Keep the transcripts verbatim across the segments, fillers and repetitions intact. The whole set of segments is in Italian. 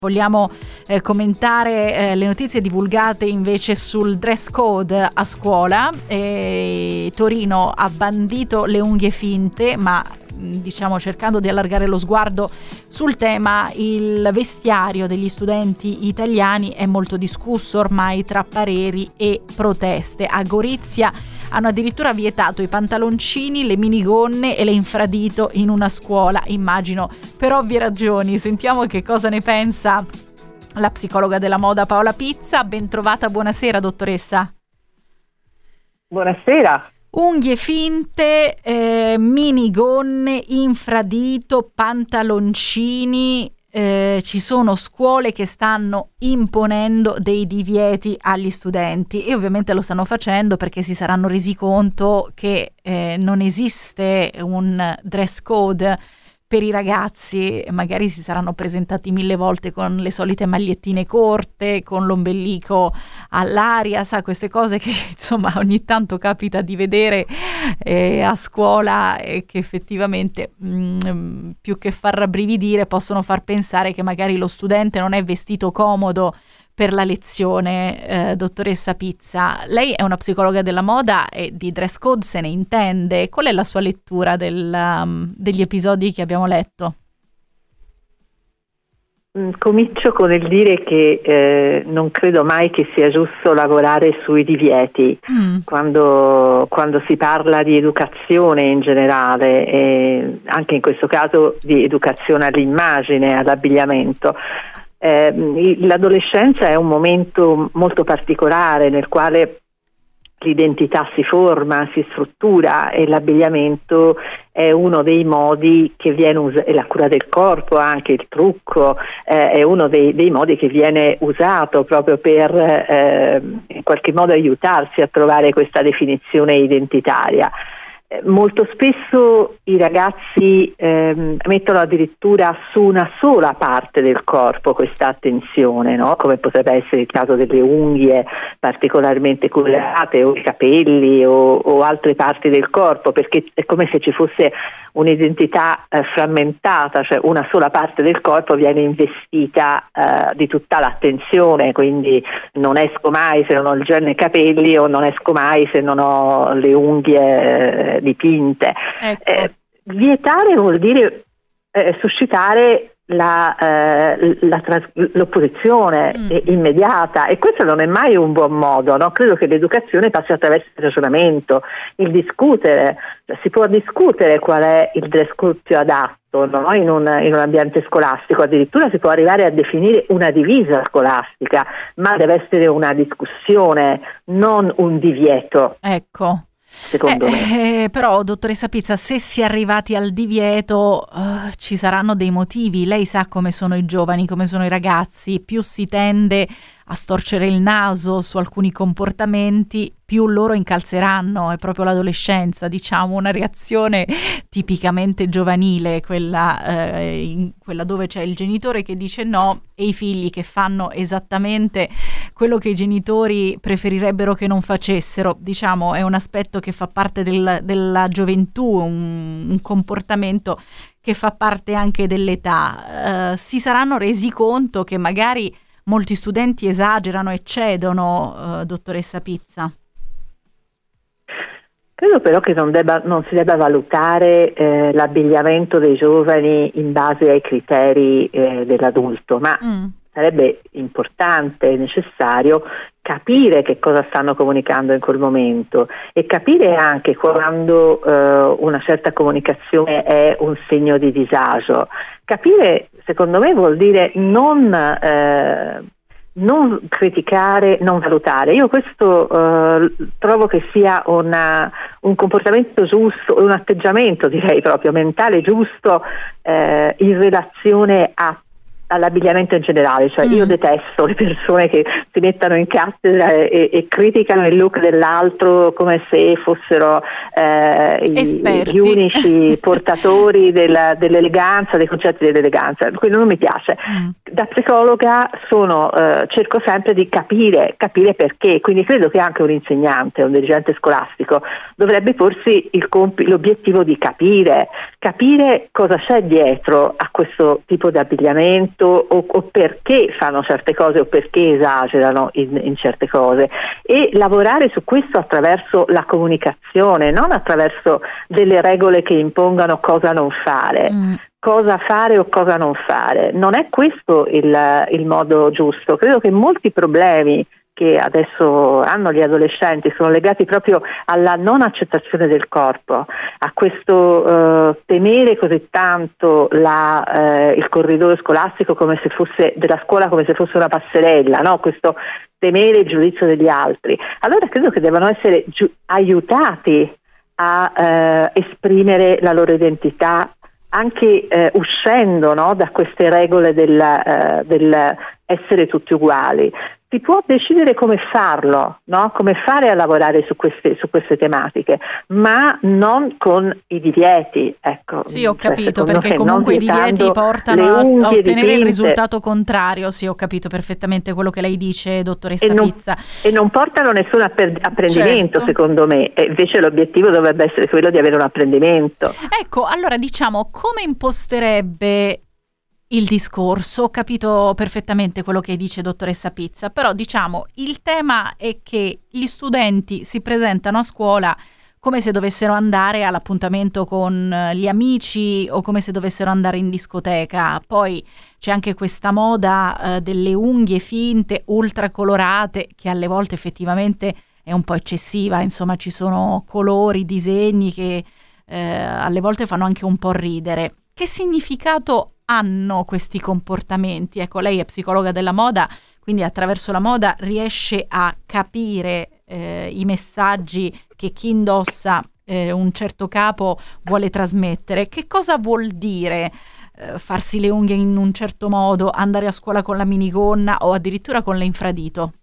Vogliamo eh, commentare eh, le notizie divulgate invece sul dress code a scuola. Eh, Torino ha bandito le unghie finte, ma diciamo cercando di allargare lo sguardo sul tema, il vestiario degli studenti italiani è molto discusso ormai tra pareri e proteste. A Gorizia hanno addirittura vietato i pantaloncini, le minigonne e le infradito in una scuola, immagino per ovvie ragioni. Sentiamo che cosa ne pensa la psicologa della moda Paola Pizza. Ben trovata, buonasera dottoressa. Buonasera. Unghie finte, eh, minigonne, infradito, pantaloncini, eh, ci sono scuole che stanno imponendo dei divieti agli studenti e ovviamente lo stanno facendo perché si saranno resi conto che eh, non esiste un dress code per i ragazzi. Magari si saranno presentati mille volte con le solite magliettine corte, con l'ombelico all'aria, sa, queste cose che insomma ogni tanto capita di vedere eh, a scuola e che effettivamente mh, più che far rabbrividire possono far pensare che magari lo studente non è vestito comodo per la lezione. Eh, dottoressa Pizza, lei è una psicologa della moda e di dress code se ne intende. Qual è la sua lettura del, um, degli episodi che abbiamo letto? Comincio con il dire che eh, non credo mai che sia giusto lavorare sui divieti mm. quando, quando si parla di educazione in generale, e anche in questo caso di educazione all'immagine, all'abbigliamento. Eh, l'adolescenza è un momento molto particolare nel quale l'identità si forma, si struttura, e l'abbigliamento è uno dei modi che viene usato, e la cura del corpo, anche il trucco, eh, è uno dei, dei modi che viene usato proprio per eh, in qualche modo aiutarsi a trovare questa definizione identitaria. Molto spesso i ragazzi ehm, mettono addirittura su una sola parte del corpo questa attenzione, no? Come potrebbe essere il caso delle unghie particolarmente curate, o i capelli, o, o altre parti del corpo, perché è come se ci fosse un'identità eh, frammentata, cioè una sola parte del corpo viene investita eh, di tutta l'attenzione, quindi non esco mai se non ho il gel nei capelli, o non esco mai se non ho le unghie eh, dipinte. Ecco. Eh, vietare vuol dire eh, suscitare la, eh, la tras- l'opposizione mm. immediata, e questo non è mai un buon modo, no? Credo che l'educazione passi attraverso il ragionamento, il discutere. Si può discutere qual è il dress code più adatto, no? in, un, in un ambiente scolastico, addirittura si può arrivare a definire una divisa scolastica, ma deve essere una discussione, non un divieto. Ecco. Secondo eh, me. Eh, però, dottoressa Pizza, se si è arrivati al divieto uh, ci saranno dei motivi. Lei sa come sono i giovani, come sono i ragazzi. Più si tende a storcere il naso su alcuni comportamenti, più loro incalzeranno. È proprio l'adolescenza, diciamo, una reazione tipicamente giovanile, quella, eh, in, quella dove c'è il genitore che dice no e i figli che fanno esattamente quello che i genitori preferirebbero che non facessero. Diciamo, è un aspetto che fa parte del, della gioventù, un, un comportamento che fa parte anche dell'età. Uh, si saranno resi conto che magari molti studenti esagerano, eccedono, uh, dottoressa Pizza? Credo però che non, debba, non si debba valutare eh, l'abbigliamento dei giovani in base ai criteri eh, dell'adulto, ma mm. sarebbe importante e necessario capire che cosa stanno comunicando in quel momento, e capire anche quando eh, una certa comunicazione è un segno di disagio. Capire, secondo me, vuol dire non eh, non criticare, non valutare. Io questo eh, trovo che sia una, un comportamento giusto, un atteggiamento, direi proprio mentale giusto eh, in relazione a all'abbigliamento in generale, cioè mm. io detesto le persone che si mettono in cattedra e, e criticano il look dell'altro come se fossero eh, i, gli unici portatori della, dell'eleganza, dei concetti dell'eleganza. Quello non mi piace. Mm. Da psicologa sono, eh, cerco sempre di capire, capire perché, quindi credo che anche un insegnante, un dirigente scolastico dovrebbe porsi il comp- l'obiettivo di capire, capire cosa c'è dietro a questo tipo di abbigliamento, momento o, o perché fanno certe cose o perché esagerano in, in certe cose, e lavorare su questo attraverso la comunicazione, non attraverso delle regole che impongano cosa non fare. Mm. Cosa fare o cosa non fare. Non è questo il, il modo giusto. Credo che molti problemi che adesso hanno gli adolescenti sono legati proprio alla non accettazione del corpo, a questo eh, temere così tanto la, eh, il corridoio scolastico come se fosse della scuola come se fosse una passerella, no? Questo temere il giudizio degli altri. Allora credo che devono essere giu- aiutati a eh, esprimere la loro identità, anche eh, uscendo, no, da queste regole del, eh, del essere tutti uguali. Si può decidere come farlo, no? Come fare a lavorare su queste, su queste tematiche, ma non con i divieti. Ecco. Sì, ho capito, cioè, perché comunque i divieti portano a, a ottenere dipinte. Il risultato contrario. Sì, ho capito perfettamente quello che lei dice, dottoressa e non, Pizza. E non portano nessun apprendimento, certo. Secondo me, e invece l'obiettivo dovrebbe essere quello di avere un apprendimento. Ecco, allora diciamo, come imposterebbe il discorso? Ho capito perfettamente quello che dice dottoressa Pizza, però diciamo il tema è che gli studenti si presentano a scuola come se dovessero andare all'appuntamento con gli amici o come se dovessero andare in discoteca. Poi c'è anche questa moda eh, delle unghie finte ultracolorate, che alle volte effettivamente è un po' eccessiva, insomma ci sono colori, disegni che eh, alle volte fanno anche un po' ridere. Che significato hanno questi comportamenti? Ecco, lei è psicologa della moda, quindi attraverso la moda riesce a capire eh, i messaggi che chi indossa eh, un certo capo vuole trasmettere. Che cosa vuol dire eh, farsi le unghie in un certo modo, andare a scuola con la minigonna o addirittura con l'infradito?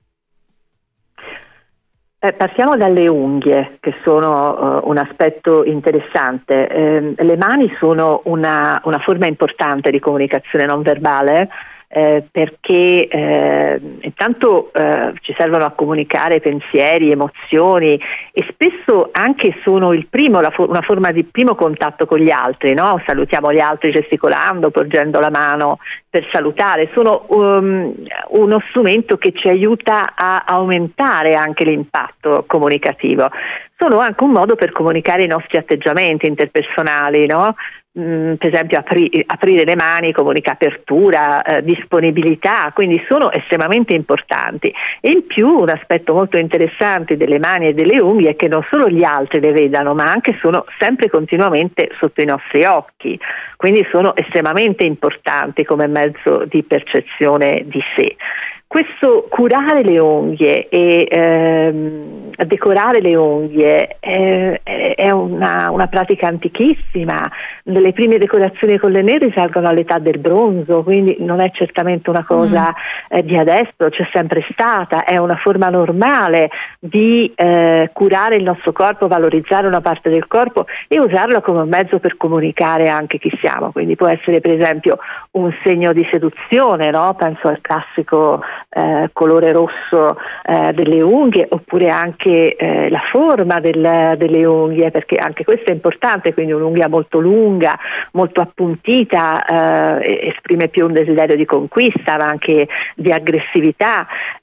Eh, partiamo dalle unghie, che sono uh, un aspetto interessante. Eh, le mani sono una, una forma importante di comunicazione non verbale, eh, perché eh, intanto eh, ci servono a comunicare pensieri, emozioni, e spesso anche sono il primo, la for- una forma di primo contatto con gli altri, no? Salutiamo gli altri gesticolando, porgendo la mano per salutare. Sono um, uno strumento che ci aiuta a aumentare anche l'impatto comunicativo. Sono anche un modo per comunicare i nostri atteggiamenti interpersonali, no? Mm, per esempio apri- aprire le mani comunica apertura, eh, disponibilità, quindi sono estremamente importanti. E in più un aspetto molto interessante delle mani e delle unghie è che non solo gli altri le vedano, ma anche sono sempre continuamente sotto i nostri occhi, quindi sono estremamente importanti come mezzo di percezione di sé. Questo curare le unghie e ehm, decorare le unghie eh, è una, una pratica antichissima. Le prime decorazioni con le nere risalgono all'età del bronzo, quindi non è certamente una cosa mm. eh, di adesso, c'è sempre stata, è una forma normale di eh, curare il nostro corpo, valorizzare una parte del corpo e usarlo come un mezzo per comunicare anche chi siamo. Quindi può essere per esempio un segno di seduzione, no? Penso al classico Eh, colore rosso eh, delle unghie, oppure anche eh, la forma del, delle unghie, perché anche questo è importante, quindi un'unghia molto lunga, molto appuntita eh, esprime più un desiderio di conquista, ma anche di aggressività,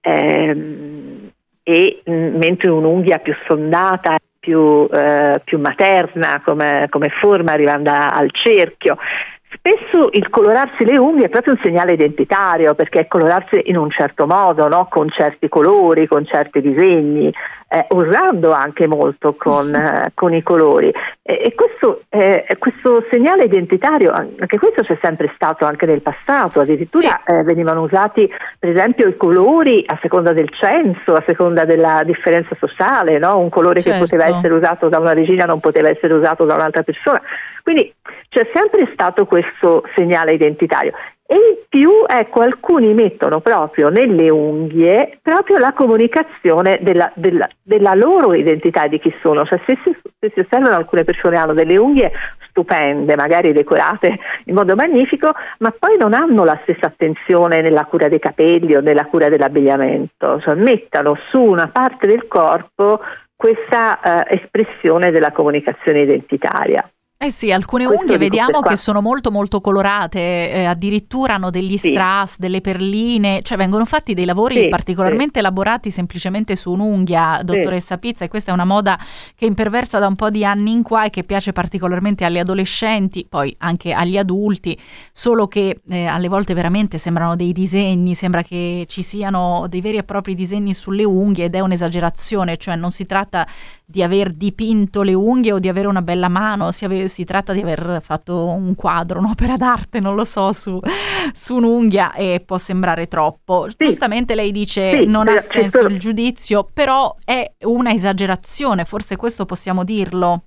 ehm, e mh, mentre un'unghia più sondata, più, eh, più materna come, come forma, arrivando al cerchio. Spesso il colorarsi le unghie è proprio un segnale identitario, perché è colorarsi in un certo modo, no? Con certi colori, con certi disegni, eh, usando anche molto con, eh, con i colori. E, e questo, eh, questo segnale identitario, anche questo c'è sempre stato anche nel passato, addirittura sì. eh, venivano usati per esempio i colori a seconda del censo, a seconda della differenza sociale, no? Un colore certo. che poteva essere usato da una regina non poteva essere usato da un'altra persona. Quindi c'è sempre stato questo segnale identitario. E in più, ecco, alcuni mettono proprio nelle unghie proprio la comunicazione della, della, della loro identità, di chi sono. Cioè se si, se si osservano, alcune persone hanno delle unghie stupende, magari decorate in modo magnifico, ma poi non hanno la stessa attenzione nella cura dei capelli o nella cura dell'abbigliamento. Cioè mettono su una parte del corpo questa eh, espressione della comunicazione identitaria. Eh sì, alcune Questo unghie vediamo qua. che sono molto molto colorate, eh, addirittura hanno degli sì. strass, delle perline, cioè vengono fatti dei lavori sì, particolarmente sì. elaborati semplicemente su un'unghia, dottoressa sì. Pizza, e questa è una moda che è imperversa da un po' di anni in qua e che piace particolarmente alle adolescenti, poi anche agli adulti, solo che eh, alle volte veramente sembrano dei disegni, sembra che ci siano dei veri e propri disegni sulle unghie ed è un'esagerazione, cioè non si tratta di aver dipinto le unghie o di avere una bella mano, si, ave- si tratta di aver fatto un quadro, un'opera d'arte, non lo so, su, su un'unghia e può sembrare troppo. Sì. Giustamente lei dice sì, non ha senso sono... il giudizio, però è una esagerazione, forse questo possiamo dirlo.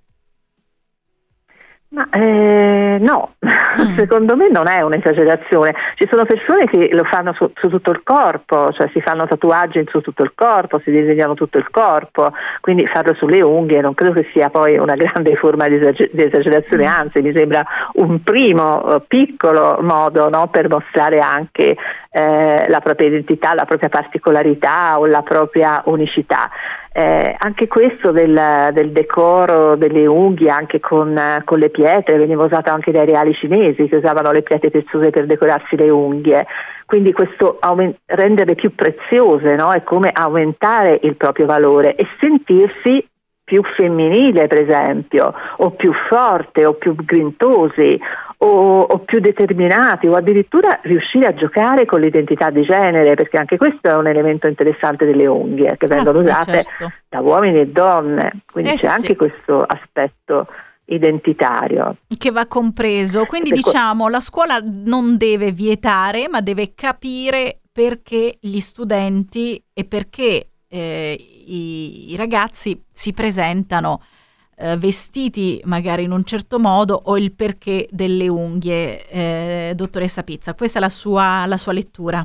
Ma eh, no, mm. secondo me non è un'esagerazione. Ci sono persone che lo fanno su, su tutto il corpo, cioè si fanno tatuaggi su tutto il corpo, si disegnano tutto il corpo, quindi farlo sulle unghie non credo che sia poi una grande forma di, esager- di esagerazione, mm. anzi mi sembra un primo uh, piccolo modo, no, per mostrare anche eh, la propria identità, la propria particolarità o la propria unicità. Eh, anche questo del, del decoro delle unghie anche con, con le pietre veniva usato anche dai reali cinesi che usavano le pietre preziose per decorarsi le unghie, quindi questo aument- renderle più preziose, no? È come aumentare il proprio valore e sentirsi più femminile, per esempio, o più forte o più grintosi o, o più determinati, o addirittura riuscire a giocare con l'identità di genere, perché anche questo è un elemento interessante delle unghie che vengono ah, sì, usate certo. da uomini e donne, quindi eh c'è sì. anche questo aspetto identitario che va compreso, quindi diciamo co- la scuola non deve vietare ma deve capire perché gli studenti e perché eh, i, i ragazzi si presentano eh, vestiti magari in un certo modo o il perché delle unghie, eh, dottoressa Pizza, questa è la sua, la sua lettura.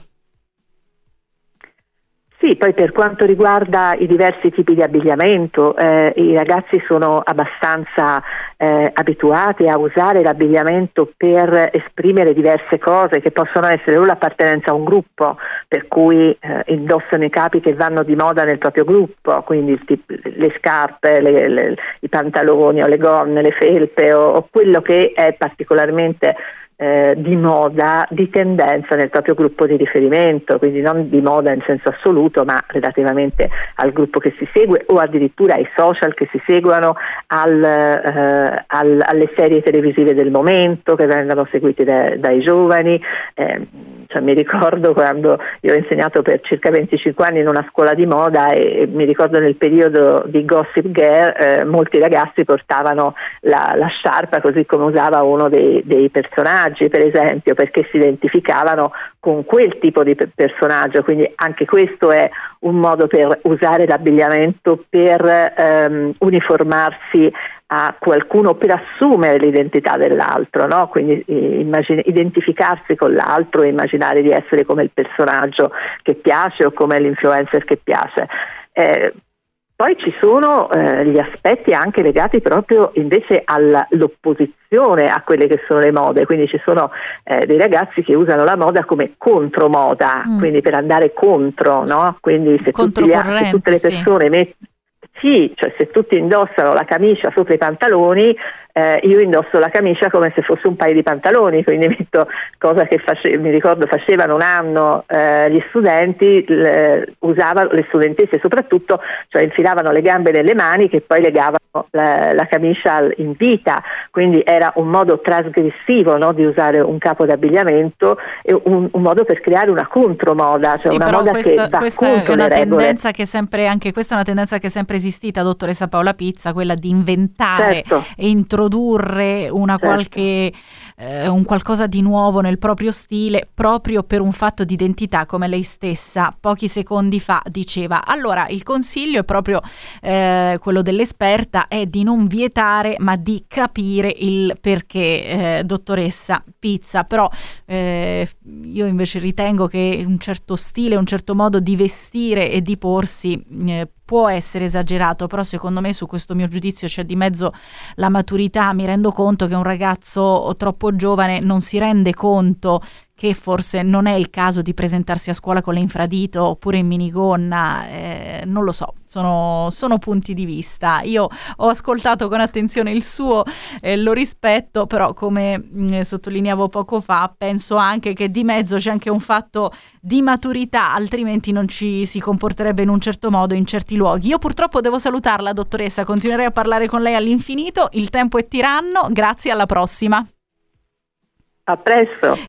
Sì, poi per quanto riguarda i diversi tipi di abbigliamento, eh, i ragazzi sono abbastanza eh, abituati a usare l'abbigliamento per esprimere diverse cose che possono essere o l'appartenenza a un gruppo, per cui eh, indossano i capi che vanno di moda nel proprio gruppo, quindi il tip- le scarpe, le, le, i pantaloni o le gonne, le felpe o, o quello che è particolarmente Eh, di moda, di tendenza nel proprio gruppo di riferimento, quindi non di moda in senso assoluto, ma relativamente al gruppo che si segue o addirittura ai social che si seguono, al, eh, al, alle serie televisive del momento che vengono seguite da, dai giovani. Eh, cioè, mi ricordo quando io ho insegnato per circa venticinque anni in una scuola di moda e, e mi ricordo nel periodo di Gossip Girl eh, molti ragazzi portavano la, la sciarpa così come usava uno dei, dei personaggi, per esempio, perché si identificavano con quel tipo di personaggio, quindi anche questo è un modo per usare l'abbigliamento per ehm, uniformarsi a qualcuno, per assumere l'identità dell'altro, no? Quindi immagine, identificarsi con l'altro e immaginare di essere come il personaggio che piace o come l'influencer che piace. Eh, Poi ci sono eh, gli aspetti anche legati proprio invece all'opposizione a quelle che sono le mode, quindi ci sono eh, dei ragazzi che usano la moda come contromoda, mm. quindi per andare contro, no? Quindi se, tutti gli, se tutte le persone sì. mettono Sì, cioè se tutti indossano la camicia sopra i pantaloni, eh, io indosso la camicia come se fosse un paio di pantaloni, quindi metto, cosa che face, mi ricordo facevano un anno eh, gli studenti, le, usavano, le studentesse soprattutto, cioè infilavano le gambe nelle mani che poi legavano la, la camicia in vita, quindi era un modo trasgressivo, no, di usare un capo d'abbigliamento e un, un modo per creare una contromoda, cioè sì, una però moda questa, che va questa contro è una le regole. tendenza che sempre, anche questa è una tendenza che è sempre esistita, dottoressa Paola Pizza, quella di inventare certo. e introdurre una certo. qualche eh, un qualcosa di nuovo nel proprio stile, proprio per un fatto di identità, come lei stessa pochi secondi fa diceva. Allora il consiglio è proprio eh, quello dell'esperta, è di non vietare ma di capire il perché, eh, dottoressa Pizza, però eh, io invece ritengo che un certo stile, un certo modo di vestire e di porsi eh, può essere esagerato, però secondo me su questo mio giudizio c'è di mezzo la maturità. Mi rendo conto che un ragazzo troppo giovane non si rende conto che forse non è il caso di presentarsi a scuola con l'infradito oppure in minigonna, eh, non lo so, sono, sono punti di vista. Io ho ascoltato con attenzione il suo, eh, lo rispetto, però come mh, sottolineavo poco fa, penso anche che di mezzo c'è anche un fatto di maturità, altrimenti non ci si comporterebbe in un certo modo in certi luoghi. Io purtroppo devo salutarla, dottoressa, continuerei a parlare con lei all'infinito, il tempo è tiranno, grazie, alla prossima. A presto.